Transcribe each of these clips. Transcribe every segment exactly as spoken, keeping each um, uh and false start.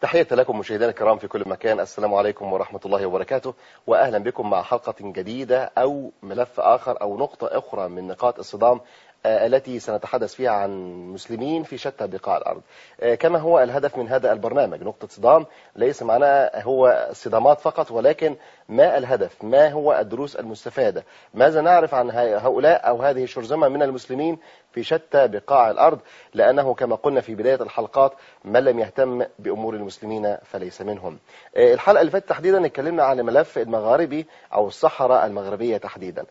تحية لكم مشاهدينا الكرام في كل مكان، السلام عليكم ورحمة الله وبركاته، وأهلا بكم مع حلقة جديدة أو ملف آخر أو نقطة أخرى من نقاط الصدام التي سنتحدث فيها عن مسلمين في شتى بقاع الأرض. كما هو الهدف من هذا البرنامج نقطة صدام، ليس معناه هو الصدامات فقط، ولكن ما الهدف، ما هو الدروس المستفادة، ماذا نعرف عن هؤلاء أو هذه الشرذمة من المسلمين في شتى بقاع الأرض، لأنه كما قلنا في بداية الحلقات من لم يهتم بأمور المسلمين فليس منهم. الحلقة اللي فاتت تحديدا اتكلمنا عن الملف المغاربي أو الصحراء المغربية تحديدا.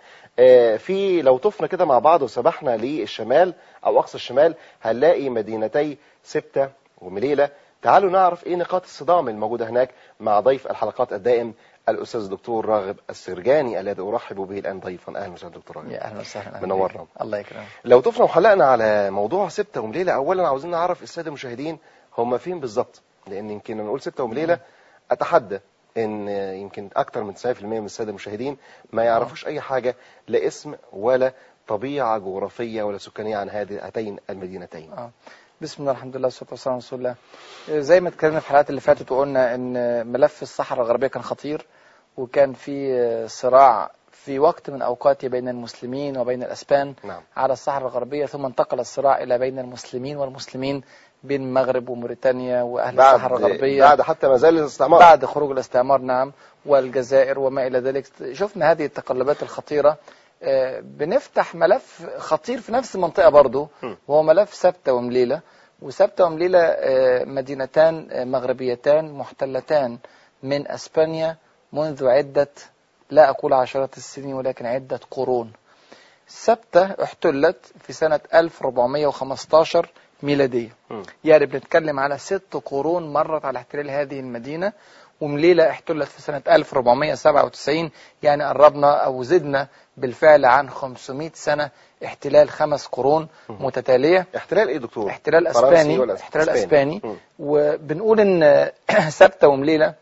في لو طفنا كده مع بعض وسبحنا للشمال أو أقصى الشمال هنلاقي مدينتي سبتة ومليلة. تعالوا نعرف ايه نقاط الصدام الموجودة هناك مع ضيف الحلقات الدائم الأستاذ الدكتور راغب السرجاني الذي أرحب به الآن ضيفا. أهلا وسهلا دكتور راغب. يا أهلا وسهلا. منورنا. الله يكرمك. لو طفنا وحلقنا على موضوع سبتة ومليلة، أولا عاوزين نعرف السادة المشاهدين هم فين بالظبط، لأن يمكن لما نقول سبتة ومليلة أتحدى ان يمكن اكتر من تسعين بالمئة من الساده المشاهدين ما يعرفوش اي حاجه، لا اسم ولا طبيعه جغرافيه ولا سكانيه عن هاتين المدينتين. اه بسم الله الحمد لله والصلاه والسلام على رسول الله. زي ما اتكلمنا في الحلقات اللي فاتت وقلنا ان ملف الصحراء الغربيه كان خطير، وكان في صراع في وقت من اوقاته بين المسلمين وبين الاسبان. نعم. على الصحراء الغربيه، ثم انتقل الصراع الى بين المسلمين والمسلمين بين المغرب وموريتانيا واهل الصحراء الغربيه بعد حتى ما زال الاستعمار، بعد خروج الاستعمار. نعم. والجزائر وما الى ذلك. شفنا هذه التقلبات الخطيره. بنفتح ملف خطير في نفس المنطقه برضه، وهو ملف سبتة ومليلة. وسبتة ومليلة مدينتان مغربيتان محتلتان من اسبانيا منذ عده، لا اقول عشرات السنين ولكن عده قرون. سبتة احتلت في سنه ألف وأربعمئة وخمسة عشر ميلادية، يعني بنتكلم على ست قرون مرت على احتلال هذه المدينة. ومليلة احتلت في سنة ألف وأربعمئة وسبعة وتسعين، يعني قربنا أو زدنا بالفعل عن خمسمئة سنة احتلال، خمس قرون متتالية. احتلال ايه دكتور؟ احتلال اسباني. احتلال اسباني. وبنقول ان سبتة ومليلة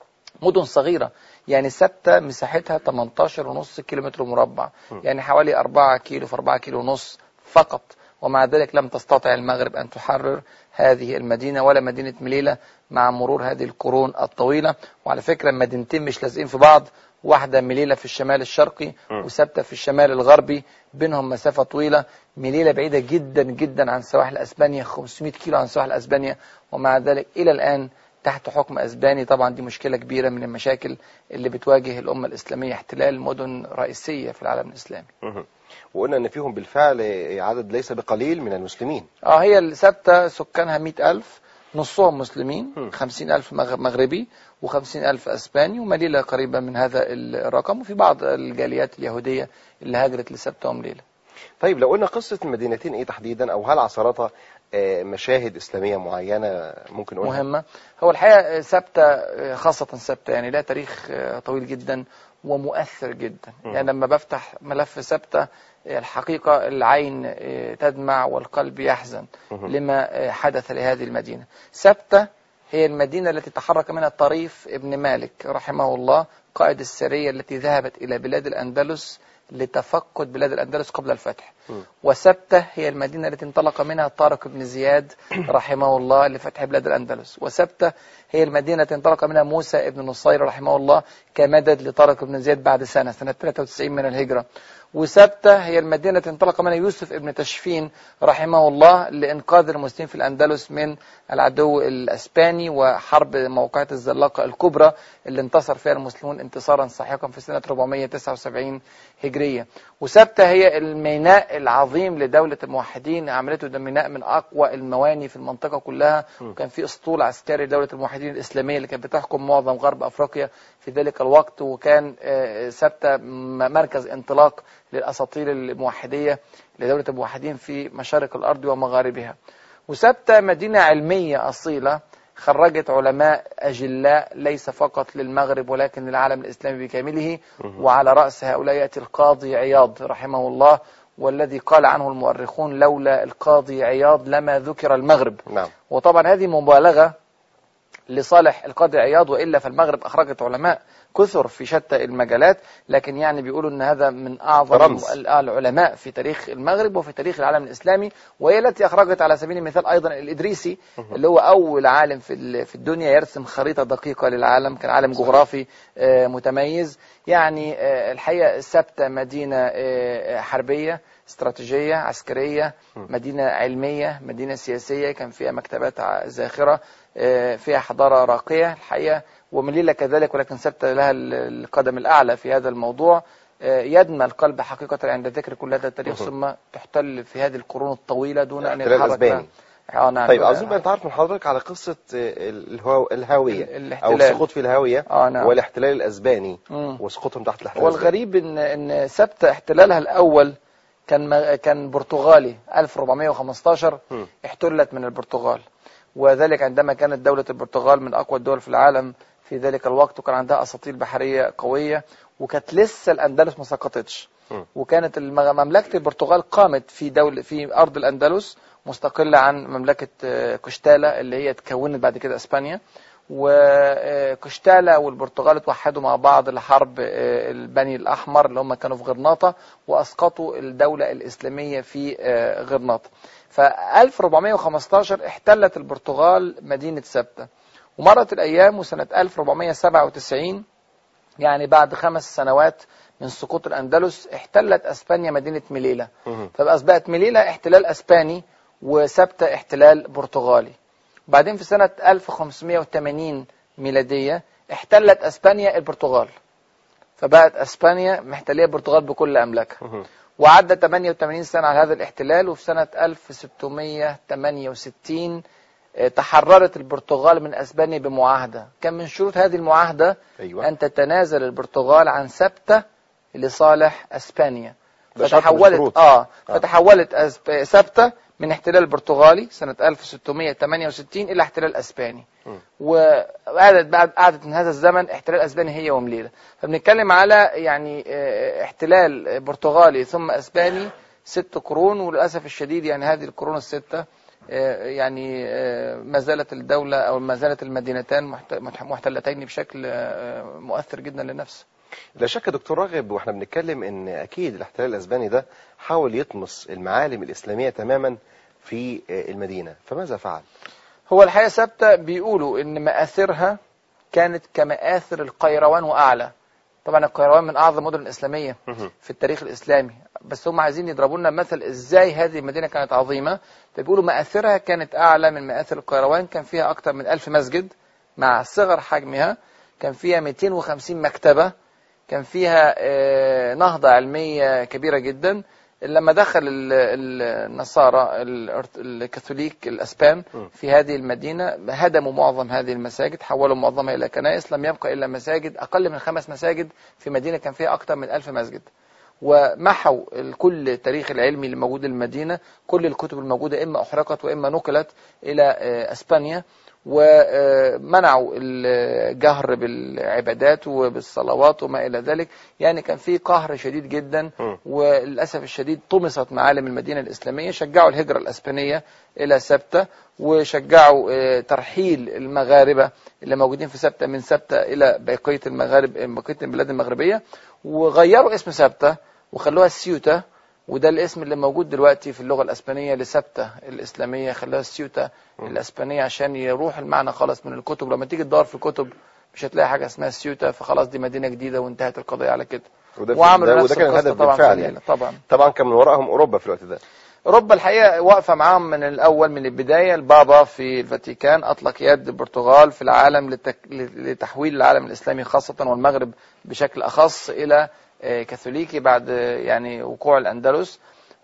مدن صغيرة، يعني سبتة مساحتها ثمانية عشر ونص كيلومتر مربع، يعني حوالي أربعة كيلو في أربعة كيلو ونص فقط. ومع ذلك لم تستطع المغرب أن تحرر هذه المدينة ولا مدينة مليلة مع مرور هذه القرون الطويلة. وعلى فكرة مدينتين مش لازقين في بعض، واحدة مليلة في الشمال الشرقي وسبتة في الشمال الغربي، بينهم مسافة طويلة. مليلة بعيدة جدا جدا عن سواحل أسبانيا، خمسمئة كيلو عن سواحل أسبانيا، ومع ذلك إلى الآن تحت حكم أسباني. طبعا دي مشكلة كبيرة من المشاكل اللي بتواجه الأمة الإسلامية، احتلال مدن رئيسية في العالم الإسلامي. وقلنا ان فيهم بالفعل عدد ليس بقليل من المسلمين. اه هي السبتة سكانها مئة ألف، نصهم مسلمين، خمسين ألف مغربي وخمسين ألف أسباني، ومليلة قريبة من هذا الرقم، وفي بعض الجاليات اليهودية اللي هاجرت لسبتة ومليلة. طيب لو قلنا قصة المدينتين ايه تحديدا، او هل عصرتها مشاهد إسلامية معينة ممكن نقولها؟ مهمة. هو الحقيقة سبتة، خاصة سبتة، يعني لها تاريخ طويل جدا ومؤثر جدا. يعني لما بفتح ملف سبتة الحقيقة العين تدمع والقلب يحزن لما حدث لهذه المدينة. سبتة هي المدينة التي تحرك منها طريف ابن مالك رحمه الله، قائد السرية التي ذهبت إلى بلاد الأندلس لتفقد بلاد الأندلس قبل الفتح. وسبتة هي المدينة التي انطلق منها طارق بن زياد رحمه الله لفتح بلاد الأندلس. وسبتة هي المدينة التي انطلق منها موسى بن نصير رحمه الله كمدد لطارق بن زياد بعد سنة سنة ثلاثة وتسعين من الهجرة. وسبتة هي المدينة التي انطلق منها يوسف ابن تشفين رحمه الله لإنقاذ المسلمين في الأندلس من العدو الأسباني وحرب موقعة الزلاقة الكبرى اللي انتصر فيها المسلمون انتصارا ساحقا في سنة أربعمئة وتسعة وسبعين هجرية. وسبتة هي الميناء العظيم لدولة الموحدين، عملته ده ميناء من أقوى المواني في المنطقة كلها، وكان في أسطول عسكري لدولة الموحدين الإسلامية اللي كانت بتحكم معظم غرب أفريقيا في ذلك الوقت. وكان سبتة مركز انطلاق للأساطيل الموحدية لدولة الموحدين في مشارق الأرض ومغاربها. وسبتة مدينة علمية أصيلة، خرجت علماء أجلاء ليس فقط للمغرب ولكن للعالم الإسلامي بكامله. وعلى رأس هؤلاء يأتي القاضي عياض رحمه الله، والذي قال عنه المؤرخون لولا القاضي عياض لما ذكر المغرب. نعم. وطبعا هذه مبالغة لصالح القاضي عياض، وإلا فالمغرب أخرجت علماء كثر في شتى المجالات، لكن يعني بيقولوا أن هذا من أعظم رمز. العلماء في تاريخ المغرب وفي تاريخ العالم الإسلامي، وهي التي أخرجت على سبيل المثال أيضا الإدريسي اللي هو أول عالم في في الدنيا يرسم خريطة دقيقة للعالم، كان عالم جغرافي متميز. يعني الحقيقة سبتة مدينة حربية استراتيجية عسكرية، مدينة علمية، مدينة سياسية، كان فيها مكتبات زاخرة، فيها حضارة راقية الحقيقة، ومليلة كذلك، ولكن سبتة لها القدم الأعلى في هذا الموضوع. يدمى القلب حقيقة عند ذكر كل هذا التاريخ، ثم تحتل في هذه القرون الطويلة دون أن يتحرك لها. آه نعم. طيب عاوزين بقى نتعرف من حضرتك على قصة الهو... الهاوية أو السقوط في الهاوية آه نعم. والاحتلال الأسباني وسقوطهم تحت الاحتلال. والغريب إن إن سبتة احتلالها الأول كان كان برتغالي ألف وأربعمائة وخمسة عشر، احتلت من البرتغال، وذلك عندما كانت دولة البرتغال من أقوى الدول في العالم في ذلك الوقت، وكان عندها أساطيل بحرية قوية، وكانت لسه الأندلس ما سقطتش، وكانت مملكة البرتغال قامت في دولة في أرض الأندلس مستقلة عن مملكة كشتالة اللي هي تكونت بعد كده إسبانيا. وكشتالة والبرتغال اتوحدوا مع بعض لحرب البني الأحمر اللي هم كانوا في غرناطة، وأسقطوا الدولة الإسلامية في غرناطة. ف ألف وأربعمائة وخمسة عشر احتلت البرتغال مدينة سبتة، ومرت الأيام، وسنة ألف وأربعمائة وسبعة وتسعين يعني بعد خمس سنوات من سقوط الأندلس احتلت أسبانيا مدينة مليلة، فأصبحت مليلة احتلال أسباني وسبتة احتلال برتغالي. بعدين في سنة ألف وخمسمائة وثمانين ميلادية احتلت أسبانيا البرتغال، فبقت أسبانيا محتلية البرتغال بكل أملاكها، وعدى ثمانية وثمانين سنة على هذا الاحتلال. وفي سنة ألف وستمائة وثمانية وستين تحررت البرتغال من أسبانيا بمعاهدة، كان من شروط هذه المعاهدة أيوة. أن تتنازل البرتغال عن سبتة لصالح أسبانيا، فتحولت آه فتحولت سبتة من احتلال البرتغالي سنة ألف وستمائة وثمانية وستين إلى احتلال أسباني، وقعدت بعد قعدت من هذا الزمن احتلال أسباني هي ومليلة. فبنتكلم على يعني احتلال برتغالي ثم أسباني ست قرون، وللأسف الشديد يعني هذه القرون الستة يعني ما زالت الدولة أو ما زالت المدينتان محتلتين بشكل مؤثر جدا للنفس. لا شك دكتور راغب، واحنا بنتكلم ان اكيد الاحتلال الاسباني ده حاول يطمس المعالم الاسلاميه تماما في المدينه، فماذا فعل؟ هو الحقيقه ثابته بيقولوا ان مآثرها كانت كمآثر القيروان واعلى. طبعا القيروان من اعظم المدن الاسلاميه في التاريخ الاسلامي، بس هم عايزين يضربوا لنا مثل ازاي هذه المدينه كانت عظيمه، فبيقولوا مآثرها كانت اعلى من مآثر القيروان. كان فيها اكثر من ألف مسجد مع صغر حجمها، كان فيها مئتين وخمسين مكتبه، كان فيها نهضة علمية كبيرة جدا. لما دخل النصارى الكاثوليك الأسبان في هذه المدينة هدموا معظم هذه المساجد، حولوا معظمها إلى كنائس، لم يبقى إلا مساجد أقل من خمس مساجد في مدينة كان فيها أكثر من ألف مسجد، ومحوا كل التاريخ العلمي اللي موجود للمدينة، كل الكتب الموجودة إما أحرقت وإما نقلت إلى أسبانيا، ومنعوا الجهر بالعبادات وبالصلوات وما إلى ذلك. يعني كان في قهر شديد جدا، وللأسف الشديد طمست معالم المدينة الإسلامية. شجعوا الهجرة الأسبانية إلى سبتة، وشجعوا ترحيل المغاربة اللي موجودين في سبتة من سبتة إلى بقية المغارب بقية البلاد المغربية، وغيروا اسم سبتة وخلوها سيوتا، وده الاسم اللي موجود دلوقتي في اللغة الأسبانية لسبتة الإسلامية، خلوها سيوتا الأسبانية عشان يروح المعنى خالص من الكتب. لما تيجي تدور في الكتب مش هتلاقي حاجة اسمها سيوتا، فخلاص دي مدينة جديدة وانتهت القضية على كده. وعملوا نفس القصة كان طبعا بالفعل يعني. طبعا طبعا كان من وراءهم أوروبا في الوقت ده. أوروبا الحقيقة واقفة معاهم من الأول، من البداية. البابا في الفاتيكان أطلق يد البرتغال في العالم لتك... لتحويل العالم الإسلامي خاصة والمغرب بشكل أخص إلى كاثوليكي بعد يعني وقوع الأندلس،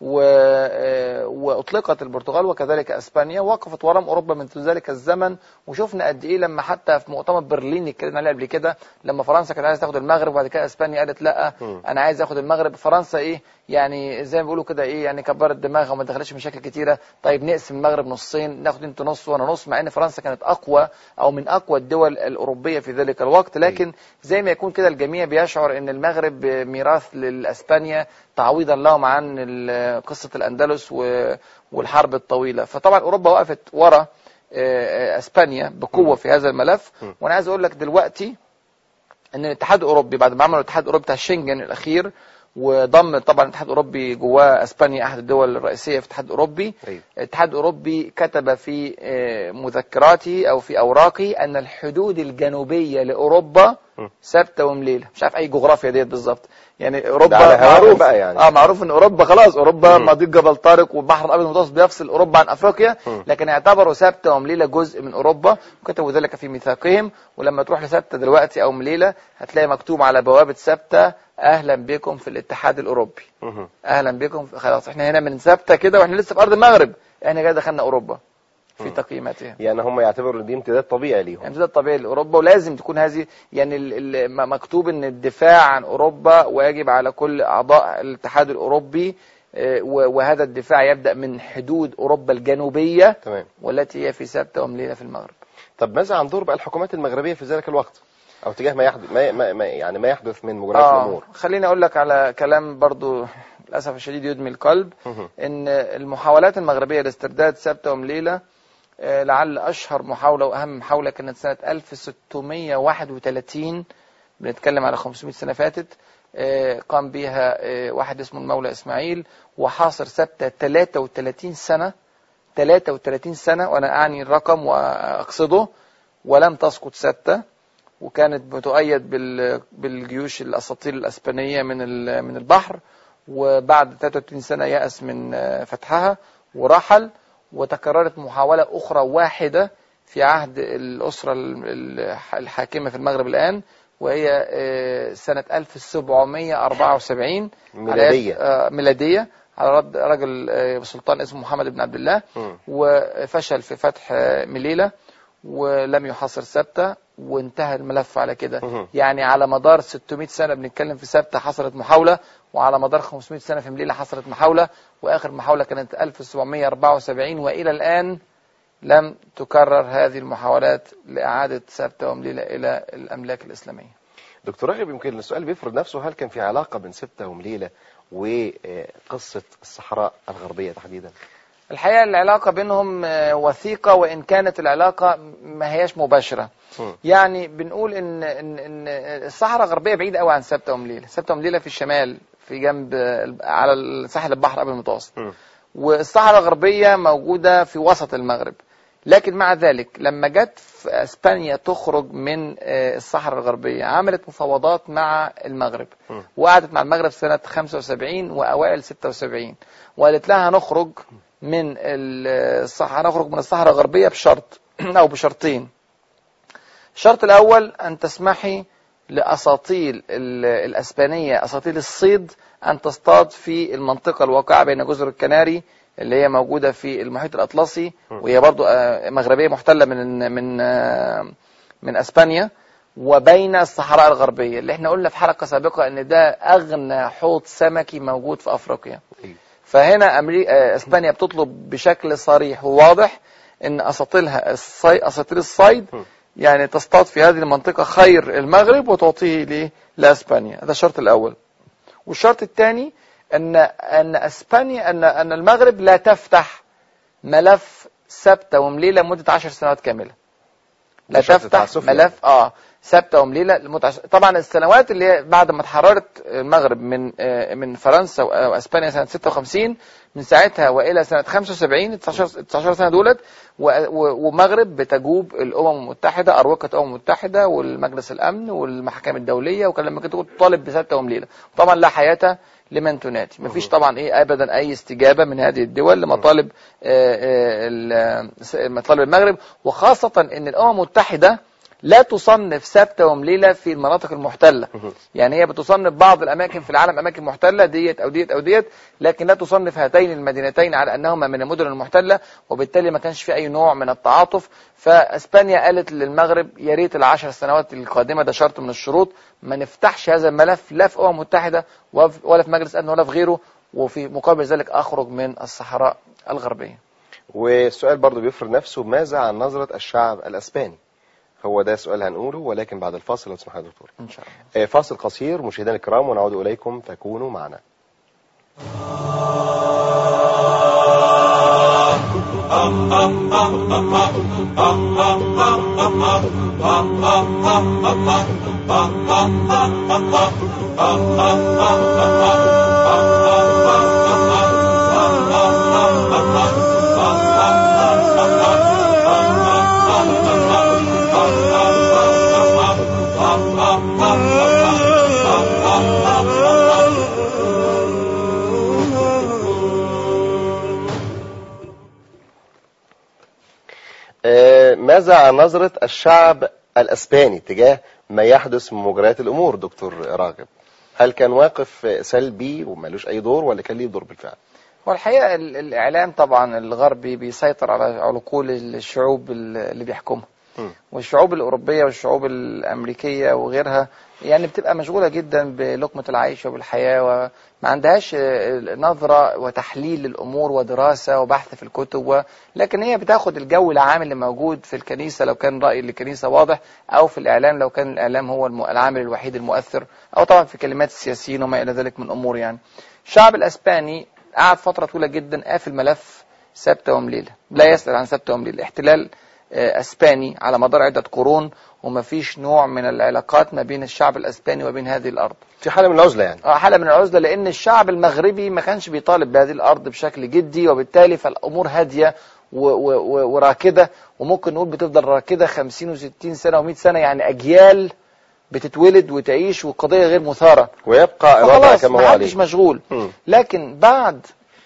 وأطلقت البرتغال وكذلك أسبانيا، وقفت وراء أوروبا من ذلك الزمن. وشفنا قد إيه لما حتى في مؤتمر برلين اتكلمنا عليه قبل كده، لما فرنسا كانت عايزة تاخد المغرب وبعد كده أسبانيا قالت لا أنا عايز أخد المغرب، فرنسا إيه يعني زي ما بيقولوا كده إيه يعني كبرت دماغها وما دخلتش مشاكل كتيرة. طيب نقسم المغرب نصين، ناخد أنت نص وأنا نص، مع إن فرنسا كانت أقوى أو من أقوى الدول الأوروبية في ذلك الوقت. لكن زي ما يكون كده الجميع بيشعر إن المغرب ميراث للأسبانيا تعويضا لهم عن قصة الأندلس والحرب الطويلة. فطبعا أوروبا وقفت ورا اسبانيا بقوه في هذا الملف. وانا عايز اقول لك دلوقتي ان الاتحاد الاوروبي بعد ما عملوا الاتحاد الاوروبي بتاع شنجن الاخير، وضم طبعا الاتحاد الاوروبي جواه اسبانيا احد الدول الرئيسيه في الاتحاد الاوروبي. أيوة. الاتحاد الاوروبي كتب في مذكراته او في اوراقه ان الحدود الجنوبيه لاوروبا ثابته ومليله. مش عارف اي جغرافيا ديت بالظبط، يعني اوروبا معروف بقى يعني. اه معروف ان اوروبا خلاص، اوروبا مضيق جبل طارق والبحر الابيض المتوسط بيفصل اوروبا عن افريقيا، لكن اعتبروا ثابته ومليله جزء من اوروبا، وكتبوا ذلك في ميثاقهم. ولما تروح لثابته دلوقتي او مليله هتلاقي مكتوب على بوابه ثابته اهلا بكم في الاتحاد الاوروبي. اهلا بكم، خلاص احنا هنا من ثابته كده واحنا لسه في ارض المغرب، احنا كده دخلنا اوروبا في تقييماتهم. يعني هم يعتبروا ان دي امتداد طبيعي ليهم، امتداد طبيعي لاوروبا، ولازم تكون هذه يعني مكتوب ان الدفاع عن اوروبا واجب على كل اعضاء الاتحاد الاوروبي، وهذا الدفاع يبدا من حدود اوروبا الجنوبيه. تمام. والتي هي في ثابته ومليله في المغرب. طب ماذا عن دور بقى الحكومات المغربيه في ذلك الوقت، او تجاه ما يحدث ما ما يعني ما يحدث من مجريات آه الامور؟ خليني اقول لك على كلام برضو للاسف الشديد يدمي القلب. ان المحاولات المغربيه لاسترداد ثابته ومليله، لعل أشهر محاولة وأهم محاولة كانت سنة ألف وستمائة وواحد وثلاثين، بنتكلم على خمسمائة سنة فاتت. قام بها واحد اسمه المولى إسماعيل، وحاصر ثابتة ثلاثة وثلاثين سنة، ثلاثة وثلاثين سنة وأنا أعني الرقم وأقصده، ولم تسقط ثابتة، وكانت بتؤيد بالجيوش الأساطيل الأسبانية من من البحر. وبعد ثلاثة وثلاثين سنة يأس من فتحها ورحل. وتكررت محاولة أخرى واحدة في عهد الأسرة الحاكمة في المغرب الآن، وهي سنة ألف وسبعمائة وأربعة وسبعين ميلادية ميلادية على رد رجل سلطان اسمه محمد بن عبد الله، وفشل في فتح مليلة ولم يحاصر ثابتة، وانتهى الملف على كده. يعني على مدار ستمائة سنة بنتكلم في ثابتة حصلت محاولة، وعلى مدار خمسمائة سنة في مليلة حصلت محاولة، وآخر محاولة كانت ألف وسبعمائة وأربعة وسبعين، وإلى الآن لم تكرر هذه المحاولات لإعادة ثابتة ومليلة إلى الأملاك الإسلامية. دكتور راغب، يمكن السؤال بيفرض نفسه، هل كان في علاقة بين ثابتة ومليلة وقصة الصحراء الغربية تحديدا؟ الحقيقة العلاقة بينهم وثيقة، وإن كانت العلاقة ما هياش مباشرة. م. يعني بنقول إن, إن, إن الصحراء الغربية بعيدة قوي عن ثابتة ومليلة. ثابتة ومليلة في الشمال في جنب على ساحل البحر الأبيض المتوسط، والصحراء الغربية موجودة في وسط المغرب. لكن مع ذلك لما جت في اسبانيا تخرج من الصحراء الغربية عملت مفاوضات مع المغرب، وقعدت مع المغرب سنة خمسة وسبعين وأوائل ستة وسبعين، وقالت لها هنخرج من الصحراء هنخرج من الصحراء الغربية بشرط أو بشرطين. الشرط الأول أن تسمحي لأساطيل الأسبانية، أساطيل الصيد، أن تصطاد في المنطقة الواقعة بين جزر الكناري اللي هي موجودة في المحيط الأطلسي، وهي برضو مغربية محتلة من من من أسبانيا، وبين الصحراء الغربية اللي احنا قلنا في حلقة سابقة ان ده أغنى حوض سمكي موجود في أفريقيا. فهنا أمريكا أسبانيا بتطلب بشكل صريح وواضح ان أساطيلها الصيد، أساطيل الصيد يعني تصطاد في هذه المنطقة خير المغرب وتعطيه لأسبانيا. هذا الشرط الأول. والشرط الثاني ان ان اسبانيا ان ان المغرب لا تفتح ملف ثابتة ومليلة لمدة عشر سنوات كاملة. لا تفتح ملف اه ثابتة ومليلة لمدة عشر. طبعا السنوات اللي هي بعد ما اتحررت المغرب من من فرنسا واسبانيا سنة ستة وخمسين، من ساعتها والى سنة خمسة وسبعين، تسعتاشر سنة دولت، ومغرب بتجوب الامم المتحدة، اروقة الامم المتحدة والمجلس الامن والمحاكم الدولية، وكان لما كنت طالب بثابتة ومليلة. طبعا لا حياة لمن تنادي، مفيش طبعا ايه ابدا اي استجابه من هذه الدول لمطالب مطالب المغرب، وخاصه ان الامم المتحده لا تصنف ثابتة ومليلة في المناطق المحتلة. يعني هي بتصنف بعض الأماكن في العالم أماكن محتلة ديت أو ديت أو ديت، لكن لا تصنف هاتين المدينتين على أنهما من المدن المحتلة، وبالتالي ما كانش في أي نوع من التعاطف. فأسبانيا قالت للمغرب يا ريت العشر سنوات القادمة، ده شرط من الشروط، ما نفتحش هذا الملف لا في أمم متحدة ولا في مجلس أمن ولا في غيره، وفي مقابل ذلك أخرج من الصحراء الغربية. والسؤال برضو بيفرض نفسه، ماذا عن نظرة الشعب الأسباني؟ هو ده سؤال هنقوله، ولكن بعد الفاصل لو تسمح يا دكتور. إن شاء الله. فاصل قصير مشاهدينا الكرام ونعود إليكم، فكونوا معنا. ماذا عن نظرة الشعب الأسباني تجاه ما يحدث من مجريات الأمور دكتور راغب؟ هل كان واقف سلبي ومالوش أي دور ولا كان ليه دور بالفعل؟ والحقيقة الإعلام طبعا الغربي بيسيطر على عقول الشعوب اللي بيحكمها، والشعوب الأوروبية والشعوب الأمريكية وغيرها يعني بتبقى مشغولة جدا بلقمة العيش وبالحياة، وما عندهاش نظرة وتحليل للأمور ودراسة وبحث في الكتب، لكن هي بتاخد الجو العام اللي موجود في الكنيسة لو كان رأي الكنيسة واضح، أو في الإعلام لو كان الإعلام هو العامل الوحيد المؤثر، أو طبعا في كلمات السياسيين وما إلى ذلك من أمور. يعني الشعب الأسباني قعد فترة طويلة جدا قافل ملف سبتة ومليلة، لا يسأل عن سبتة ومليلة. احتلال أسباني على مدار عدة قرون، وما فيش نوع من العلاقات ما بين الشعب الأسباني وبين هذه الأرض. في حالة من العزلة يعني. اه حالة من العزلة، لأن الشعب المغربي ما كانش بيطالب بهذه الأرض بشكل جدي، وبالتالي فالأمور هادية وراكدة، وممكن نقول بتفضل راكدة خمسين وستين سنة ومئة سنة، يعني أجيال بتتولد وتعيش والقضية غير مثارة، ويبقى الوضع كما هو عليه، مش مشغول. م. لكن بعد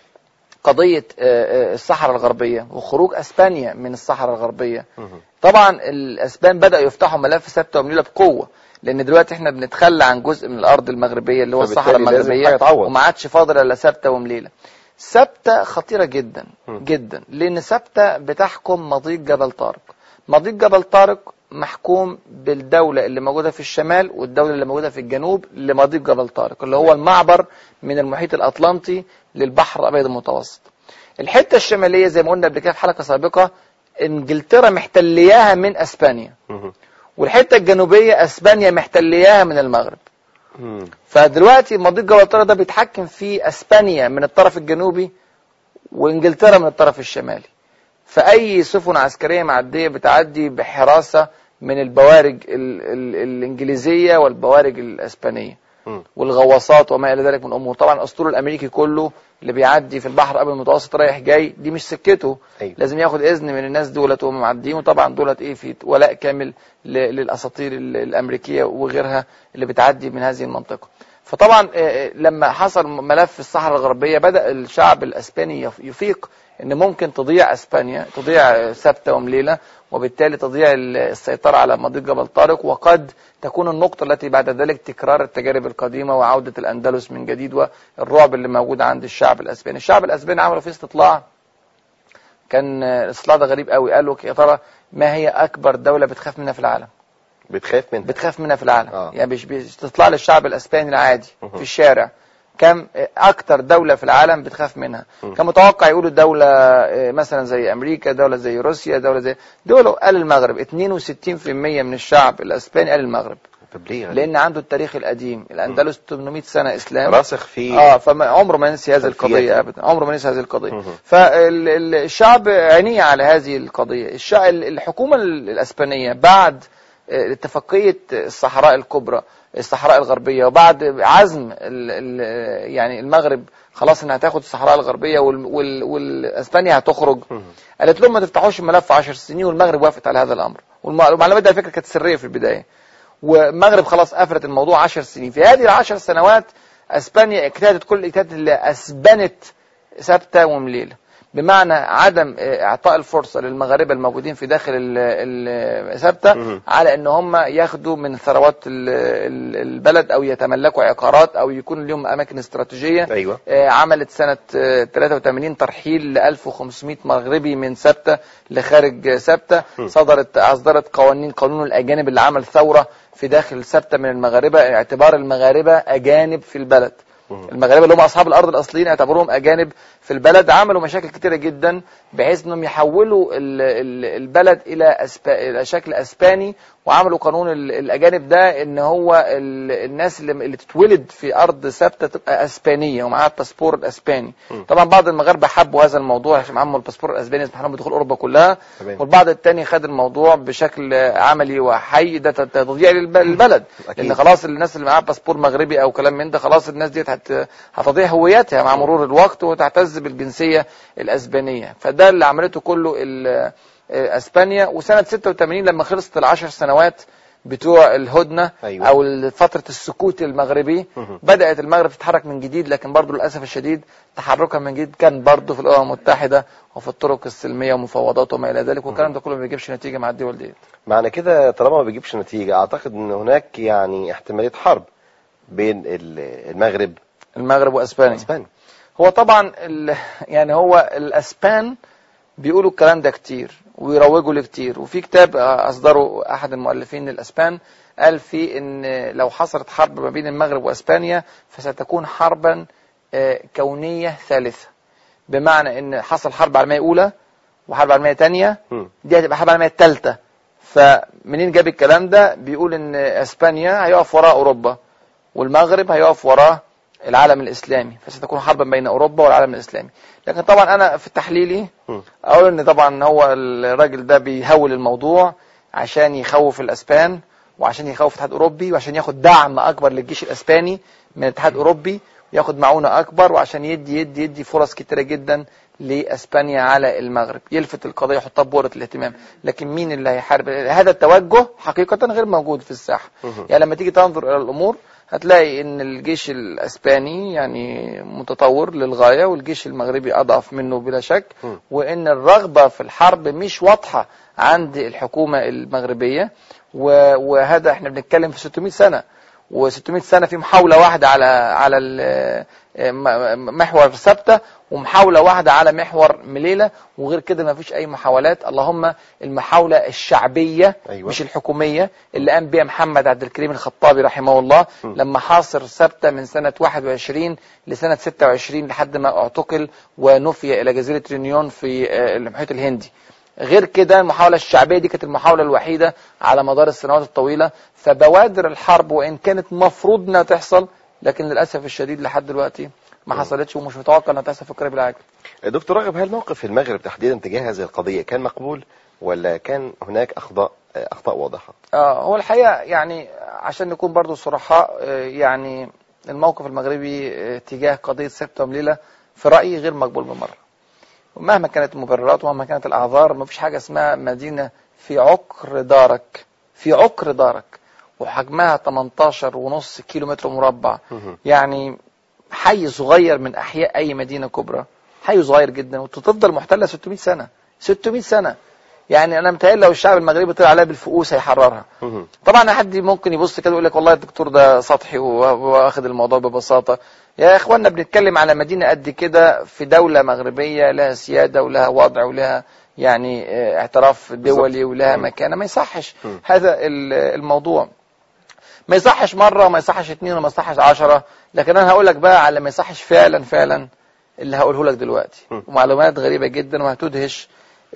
قضية الصحراء الغربية وخروج أسبانيا من الصحراء الغربية، طبعا الأسبان بدأوا يفتحوا ملف سبتة ومليلة بقوة، لأن دلوقتي احنا بنتخلى عن جزء من الأرض المغربية اللي هو الصحراء المغربية، وما عادش فاضل إلا سبتة ومليلة. سبتة خطيرة جدا جدا، لأن سبتة بتحكم مضيق جبل طارق. مضيق جبل طارق محكوم بالدولة اللي موجودة في الشمال والدولة اللي موجودة في الجنوب لمضيق جبل طارق، اللي هو المعبر من المحيط الأطلنطي للبحر الأبيض المتوسط. الحتة الشمالية زي ما قلنا قبل كده في حلقة سابقة، انجلترا محتلياها من اسبانيا، والحتة الجنوبية اسبانيا محتلياها من المغرب. فدلوقتي مضيق جبل طارق ده بيتحكم فيه اسبانيا من الطرف الجنوبي وانجلترا من الطرف الشمالي. فأي سفن عسكرية معدية بتعدي بحراسة من البوارج ال ال الإنجليزية والبوارج الأسبانية والغواصات وما إلى ذلك من أمور. طبعا الأسطول الأمريكي كله اللي بيعدي في البحر الأبيض المتوسط رايح جاي، دي مش سكته. أيوة. لازم ياخد إذن من الناس دولت وهم معديين، وطبعا دولت إيه في ولاء كامل للأساطير الأمريكية وغيرها اللي بتعدي من هذه المنطقة. فطبعا لما حصل ملف الصحراء الغربية بدأ الشعب الأسباني يفيق ان ممكن تضيع اسبانيا، تضيع سبتة ومليلة، وبالتالي تضيع السيطرة على مضيق جبل طارق، وقد تكون النقطة التي بعد ذلك تكرار التجارب القديمة وعودة الأندلس من جديد والرعب اللي موجود عند الشعب الأسباني. الشعب الأسباني عملوا في استطلاع، كان الاستطلاع ده غريب قوي، قالوا يا ترى ما هي أكبر دولة بتخاف منها في العالم؟ بتخاف منها بتخاف منها في العالم. آه. يعني باستطلاع للشعب الأسباني العادي في الشارع، كم اكتر دولة في العالم بتخاف منها؟ كان متوقع يقولوا دولة مثلا زي امريكا، دولة زي روسيا، دولة زي دول. قال المغرب. اثنين وستين بالمئة من الشعب الاسباني قال المغرب. لان عنده التاريخ القديم، الاندلس ثمانمئة سنة اسلام راسخ فيه، اه فعمره ما نسي هذه القضية ابدا، عمره ما نسي هذه القضية. فالشعب عينيه على هذه القضية. الحكومة الاسبانية بعد اتفاقية الصحراء الكبرى، الصحراء الغربية، وبعد عزم ال ال يعني المغرب خلاص انها تاخد الصحراء الغربية والاسبانيا هتخرج، قالت لهم ما تفتحوش الملف عشر سنين، والمغرب وافقت على هذا الامر. والمعلومات دي على فكرة كانت سرية في البداية، والمغرب خلاص قفلت الموضوع عشر سنين. في هذه العشر سنوات اسبانيا اجتهدت كل الاجتهاد اللي اسبنت سبتة ومليلة، بمعنى عدم اعطاء الفرصة للمغاربة الموجودين في داخل سبتة على ان هم ياخدوا من ثروات البلد او يتملكوا عقارات او يكون لهم اماكن استراتيجية. أيوة. عملت سنة ثلاثة وثمانين ترحيل ل ألف وخمسمئة مغربي من سبتة لخارج سبتة. صدرت اصدرت قوانين، قانون الاجانب اللي عمل ثورة في داخل سبتة من المغاربة، اعتبار المغاربة اجانب في البلد. المغاربه اللي هم اصحاب الارض الاصليين اعتبروهم اجانب في البلد، عملوا مشاكل كتيره جدا بحيث انهم يحولوا البلد الى أسب... الى شكل اسباني، وعملوا قانون الاجانب ده ان هو الناس اللي, اللي تتولد في ارض ثابته تبقى اسبانيه ومعاها الباسبور الاسباني. طبعا بعض المغاربه حبوا هذا الموضوع عشان معاهم الباسبور الاسباني يسمح لهم بدخول اوروبا كلها، والبعض الثاني خد الموضوع بشكل عملي وحي، ده تضييع للبلد، لان خلاص الناس اللي معاها باسبور مغربي او كلام من ده خلاص الناس دي هتضيع هويتها مع مرور الوقت وتعتز بالجنسيه الاسبانيه. فده اللي عملته كله اسبانيا. وسنه ستة وثمانين لما خلصت العشر سنوات بتوع الهدنه أيوة. او فتره السكوت المغربي، بدات المغرب تتحرك من جديد، لكن برضو للاسف الشديد تحركها من جديد كان برضو في الامم المتحده وفي الطرق السلميه ومفاوضات وما الى ذلك، والكلام ده كله ما بيجيبش نتيجه مع الدول دي. معنى كده طالما ما بيجيبش نتيجه، اعتقد ان هناك يعني احتماليه حرب بين المغرب المغرب واسبانيا. اسبانيا. هو طبعا يعني هو الاسبان بيقولوا الكلام ده كتير ويروجوا له كتير، وفي كتاب اصدره احد المؤلفين الاسبان قال فيه ان لو حصلت حرب ما بين المغرب واسبانيا فستكون حربا كونيه ثالثه، بمعنى ان حصل حرب عالميه اولى وحرب عالميه ثانيه، دي هتبقى حرب عالميه ثالثه. فمنين جاب الكلام ده؟ بيقول ان اسبانيا هيقف وراء اوروبا والمغرب هيقف وراء العالم الاسلامي، فستكون حربا بين اوروبا والعالم الاسلامي. لكن طبعا انا في تحليلي اقول ان طبعا هو الراجل ده بيهول الموضوع عشان يخوف الاسبان وعشان يخوف الاتحاد الاوروبي وعشان ياخد دعم اكبر للجيش الاسباني من الاتحاد الاوروبي وياخد معونه اكبر، وعشان يدي يدي يدي فرص كتيره جدا لاسبانيا على المغرب، يلفت القضيه يحطها بورة الاهتمام. لكن مين اللي هيحارب؟ هذا التوجه حقيقه غير موجود في الساحه. يعني لما تيجي تنظر الى الامور هتلاقي ان الجيش الاسباني يعني متطور للغايه والجيش المغربي اضعف منه بلا شك، وان الرغبه في الحرب مش واضحه عند الحكومه المغربيه. وهذا احنا بنتكلم في ستمائة سنه، و600 سنه في محاوله واحده على على محور ثابته، ومحاوله واحده على محور مليله، وغير كده ما فيش اي محاولات. اللهم المحاوله الشعبيه أيوة. مش الحكوميه اللي قام بها محمد عبد الكريم الخطابي رحمه الله م. لما حاصر ثابته من سنه واحد وعشرين لسنه ستة وعشرين لحد ما اعتقل ونفي الى جزيره ريونيون في المحيط الهندي. غير كده المحاولة الشعبية دي كانت المحاولة الوحيدة على مدار السنوات الطويلة. فبوادر الحرب وإن كانت مفروض انها تحصل، لكن للأسف الشديد لحد دلوقتي ما حصلتش، ومش متوقع انها تحصل في القريب العاجل. دكتور راغب، هل موقف المغرب تحديدا تجاه هذه القضية كان مقبول ولا كان هناك أخطاء أخطاء واضحة؟ آه هو الحقيقة يعني عشان نكون برضو صراحة، يعني الموقف المغربي تجاه قضية ستة ومليلة في رأيي غير مقبول بالمرة. ومهما كانت المبررات ومهما كانت الأعذار، ما فيش حاجة اسمها مدينة في عقر دارك في عقر دارك وحجمها ثمانية عشر ونص كيلو متر مربع، يعني حي صغير من أحياء أي مدينة كبرى، حي صغير جدا، وتفضل محتلة ستمائة سنة ستمائة سنة. يعني أنا متهيألي لو الشعب المغربي طلع عليها بالفؤوس هيحررها. طبعا حد ممكن يبص كده ويقول لك والله الدكتور ده سطحي واخد الموضوع ببساطة. يا اخوانا بنتكلم على مدينة قد كده في دولة مغربية لها سيادة ولها وضع ولها يعني اعتراف دولي ولها مكانة. ما يصحش هذا الموضوع، ما يصحش مرة وما يصحش اتنين وما يصحش عشرة. لكن انا هقول لك بقى على ما يصحش فعلا فعلا اللي هقوله لك دلوقتي، ومعلومات غريبة جدا وهتدهش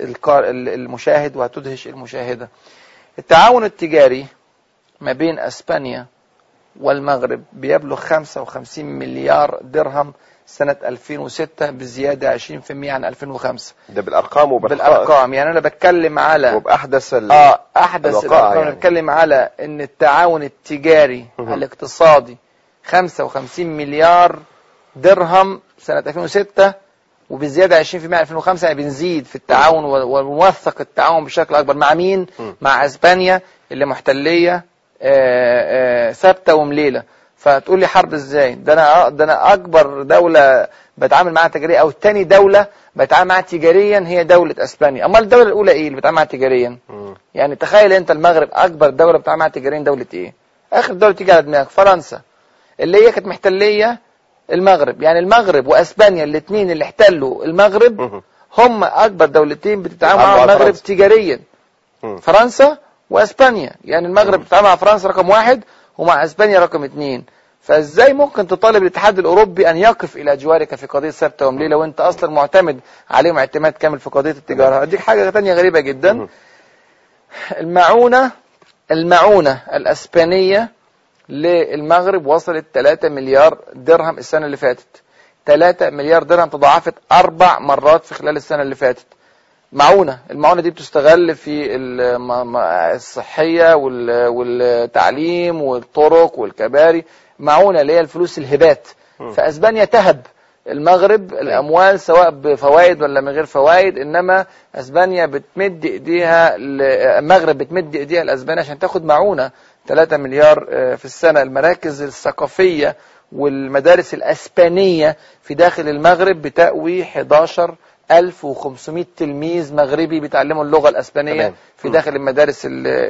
المشاهد وهتدهش المشاهدة. التعاون التجاري ما بين اسبانيا والمغرب بيبلغ خمسة وخمسين مليار درهم سنة ألفين وستة، بزيادة عشرين بالمئة عن ألفين وخمسة. ده بالأرقام وبالحقائق. بالأرقام، يعني أنا بتكلم على وبأحدث ال... آه أحدث الأرقام. يعني. بتكلم على إن التعاون التجاري الاقتصادي خمسة وخمسين مليار درهم سنة ألفين وستة، وبزيادة عشرين بالمئة ألفين وخمسة. يعني بنزيد في التعاون ونوثق التعاون بشكل أكبر. مع مين؟ مع أسبانيا اللي محتلية ثابته ومليله. فتقول لي حرب ازاي؟ ده انا ده انا اكبر دوله بتعامل معاها تجاريا، او ثاني دوله بتعامل معاها تجاريا هي دوله اسبانيا. امال الدوله الاولى ايه اللي بتعامل معاها تجاريا؟ يعني تخيل انت المغرب اكبر دوله بتعامل معاها تجاريا دوله ايه؟ اخر دوله تيجي على دماغك فرنسا، اللي هي كانت محتليه المغرب. يعني المغرب واسبانيا الاثنين اللي احتلوا المغرب هم اكبر دولتين بتتعامل مع المغرب تجاريا. فرنسا واسبانيا، يعني المغرب بتتعامل مع فرنسا رقم واحد ومع اسبانيا رقم اثنين. فازاي ممكن تطالب الاتحاد الاوروبي ان يقف الى جوارك في قضيه سبت ومليله وانت اصلا معتمد عليهم اعتماد كامل في قضيه التجاره؟ اديك حاجه ثانيه غريبه جدا. المعونه المعونه الاسبانيه للمغرب وصلت ثلاثة مليار درهم السنه اللي فاتت. ثلاثة مليار درهم، تضاعفت اربع مرات في خلال السنه اللي فاتت. معونة، المعونة دي بتستغل في الصحية والتعليم والطرق والكباري. معونة اللي هي الفلوس الهبات. فأسبانيا تهب المغرب الأموال سواء بفوائد ولا من غير فوائد، إنما أسبانيا بتمد إيديها، المغرب بتمد إيديها لأسبانيا عشان تاخد معونة ثلاثة مليار في السنة. المراكز الثقافية والمدارس الأسبانية في داخل المغرب بتأوي أحد عشر ألف وخمسمائة تلميذ مغربي بيتعلموا اللغة الأسبانية في داخل المدارس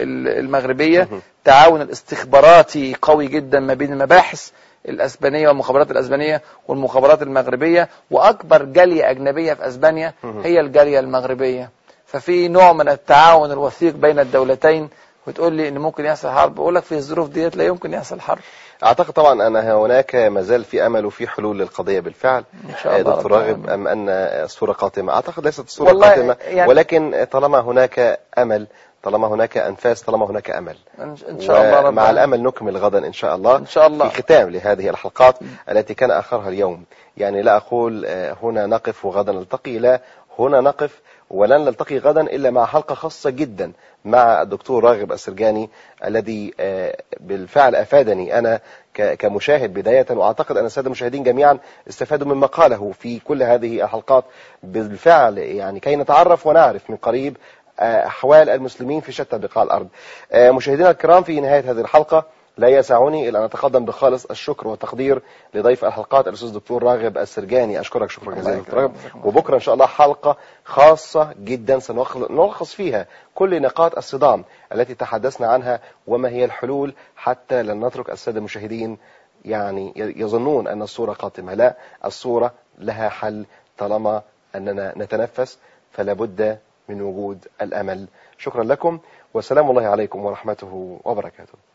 المغربية. التعاون الاستخباراتي قوي جدا ما بين المباحث الأسبانية والمخابرات الأسبانية والمخابرات المغربية. وأكبر جالية أجنبية في أسبانيا هي الجالية المغربية. ففي نوع من التعاون الوثيق بين الدولتين. وتقول لي إن ممكن يحصل حرب، أقول لك في الظروف ديت لا يمكن يحصل حرب. أعتقد طبعا أن هناك مازال في أمل وفي حلول للقضية بالفعل. إن شاء الله دكتور راغب، أم أن الصورة قاتمة؟ أعتقد ليست الصورة قاتمة، يعني ولكن طالما هناك أمل، طالما هناك أنفاس، طالما هناك أمل، إن شاء الله رب مع الأمل نكمل غدا إن شاء الله. إن شاء الله. في ختام لهذه الحلقات التي كان آخرها اليوم، يعني لا أقول هنا نقف وغدا نلتقي، لا، هنا نقف ولن نلتقي غدا إلا مع حلقة خاصة جدا مع الدكتور راغب السرجاني، الذي بالفعل أفادني أنا كمشاهد بداية، وأعتقد أن السادة المشاهدين جميعا استفادوا مما قاله في كل هذه الحلقات بالفعل، يعني كي نتعرف ونعرف من قريب أحوال المسلمين في شتى بقاع الأرض. مشاهدينا الكرام، في نهاية هذه الحلقة لا يسعني إلا أن أتقدم بخالص الشكر والتقدير لضيف الحلقات الأستاذ دكتور راغب السرجاني. أشكرك شكرا جزيلا دكتور راغب، وبكرة إن شاء الله حلقة خاصة جدا سنلخص فيها كل نقاط الصدام التي تحدثنا عنها وما هي الحلول، حتى لن نترك السادة المشاهدين يعني يظنون أن الصورة قاتمة. لا، الصورة لها حل طالما أننا نتنفس، فلا بد من وجود الأمل. شكرا لكم، وسلام الله عليكم ورحمته وبركاته.